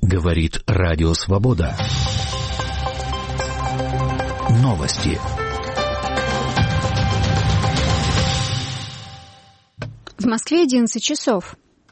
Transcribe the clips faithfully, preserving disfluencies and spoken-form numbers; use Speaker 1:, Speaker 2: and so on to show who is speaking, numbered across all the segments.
Speaker 1: Говорит Радио Свобода. Новости.
Speaker 2: В Москве одиннадцать часов.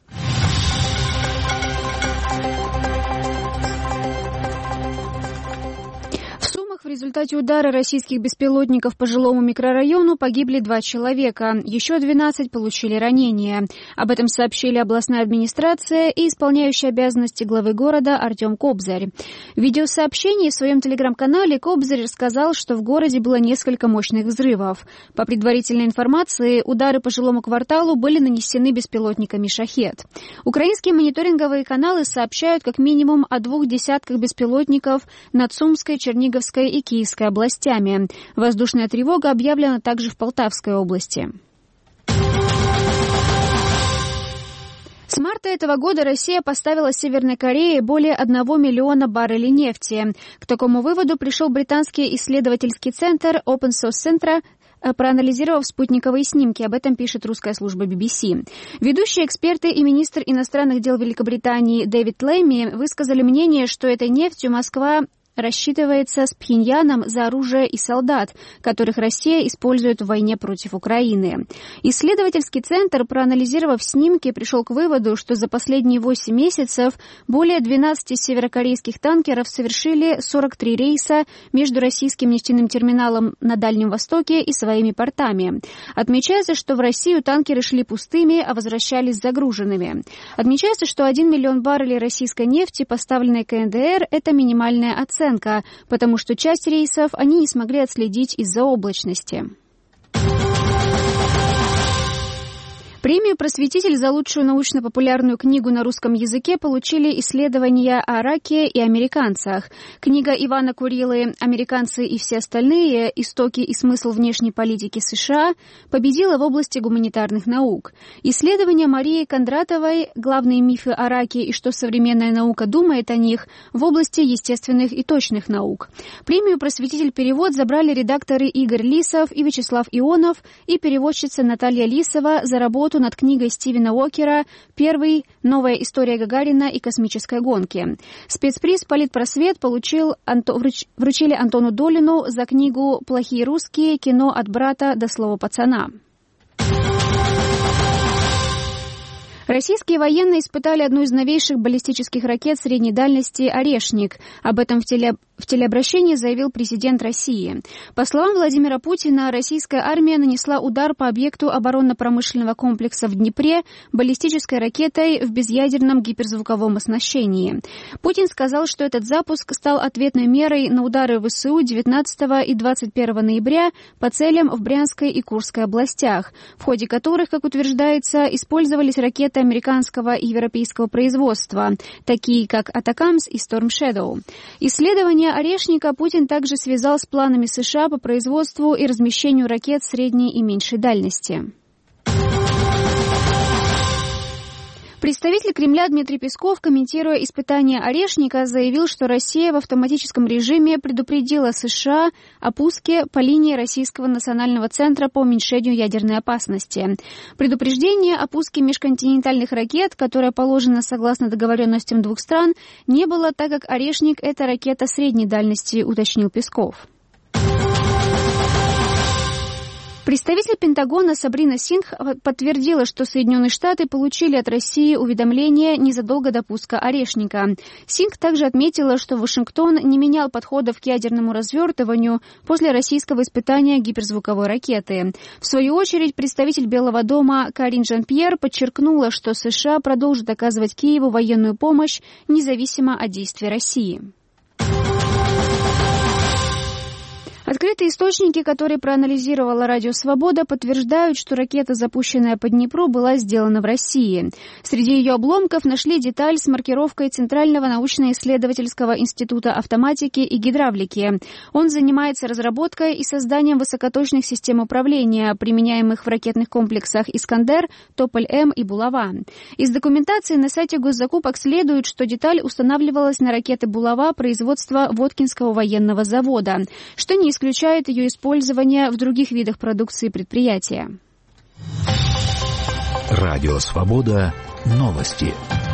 Speaker 2: В результате удара российских беспилотников по жилому микрорайону погибли два человека, еще двенадцать получили ранения. Об этом сообщили областная администрация и исполняющий обязанности главы города Артем Кобзарь. В видеосообщении в своем телеграм-канале Кобзарь рассказал, что в городе было несколько мощных взрывов. По предварительной информации, удары по жилому кварталу были нанесены беспилотниками «Шахед». Украинские мониторинговые каналы сообщают как минимум о двух десятках беспилотников над Сумской, Черниговской и Киевской областями. Воздушная тревога объявлена также в Полтавской области. С марта этого года Россия поставила Северной Корее более одного миллиона баррелей нефти. К такому выводу пришел британский исследовательский центр Open Source Centre, проанализировав спутниковые снимки. Об этом пишет русская служба би би си. Ведущие эксперты и министр иностранных дел Великобритании Дэвид Лэми высказали мнение, что этой нефтью Москва рассчитывается с Пхеньяном за оружие и солдат, которых Россия использует в войне против Украины. Исследовательский центр, проанализировав снимки, пришел к выводу, что за последние восемь месяцев более двенадцати северокорейских танкеров совершили сорок три рейса между российским нефтяным терминалом на Дальнем Востоке и своими портами. Отмечается, что в Россию танкеры шли пустыми, а возвращались загруженными. Отмечается, что один миллион баррелей российской нефти, поставленной ка эн дэ эр, это минимальная оценка, потому что часть рейсов они не смогли отследить из-за облачности. Премию «Просветитель» за лучшую научно-популярную книгу на русском языке получили исследования о раке и американцах. Книга Ивана Курилы «Американцы и все остальные. Истоки и смысл внешней политики США» победила в области гуманитарных наук. Исследования Марии Кондратовой «Главные мифы о раке и что современная наука думает о них» в области естественных и точных наук. Премию «Просветитель-перевод» забрали редакторы Игорь Лисов и Вячеслав Ионов и переводчица Наталья Лисова за работу над книгой Стивена Уокера «Первый. Новая история Гагарина и космической гонки». Спецприз «Политпросвет» получил, вруч, вручили Антону Долину за книгу «Плохие русские. Кино от брата до слова пацана». Российские военные испытали одну из новейших баллистических ракет средней дальности «Орешник». Об этом в, теле... в телеобращении заявил президент России. По словам Владимира Путина, российская армия нанесла удар по объекту оборонно-промышленного комплекса в Днепре баллистической ракетой в безъядерном гиперзвуковом оснащении. Путин сказал, что этот запуск стал ответной мерой на удары ВСУ девятнадцатого и двадцать первого ноября по целям в Брянской и Курской областях, в ходе которых, как утверждается, использовались ракеты американского и европейского производства, такие как «Атакамс» и «Storm Shadow». Исследование «Орешника» Путин также связал с планами США по производству и размещению ракет средней и меньшей дальности. Представитель Кремля Дмитрий Песков, комментируя испытания «Орешника», заявил, что Россия в автоматическом режиме предупредила США о пуске по линии Российского национального центра по уменьшению ядерной опасности. Предупреждение о пуске межконтинентальных ракет, которое положено согласно договоренностям двух стран, не было, так как «Орешник» — это ракета средней дальности, уточнил Песков. Представитель Пентагона Сабрина Сингх подтвердила, что Соединенные Штаты получили от России уведомление незадолго до пуска «Орешника». Сингх также отметила, что Вашингтон не менял подходов к ядерному развертыванию после российского испытания гиперзвуковой ракеты. В свою очередь, представитель Белого дома Карин Жан-Пьер подчеркнула, что США продолжат оказывать Киеву военную помощь независимо от действий России. Открытые источники, которые проанализировала Радио Свобода, подтверждают, что ракета, запущенная по Днепру, была сделана в России. Среди ее обломков нашли деталь с маркировкой Центрального научно-исследовательского института автоматики и гидравлики. Он занимается разработкой и созданием высокоточных систем управления, применяемых в ракетных комплексах «Искандер», «Тополь-М» и «Булава». Из документации на сайте госзакупок следует, что деталь устанавливалась на ракеты «Булава» производства Воткинского военного завода, что не исключает ее использование в других видах продукции предприятия.
Speaker 1: Радио Свобода. Новости.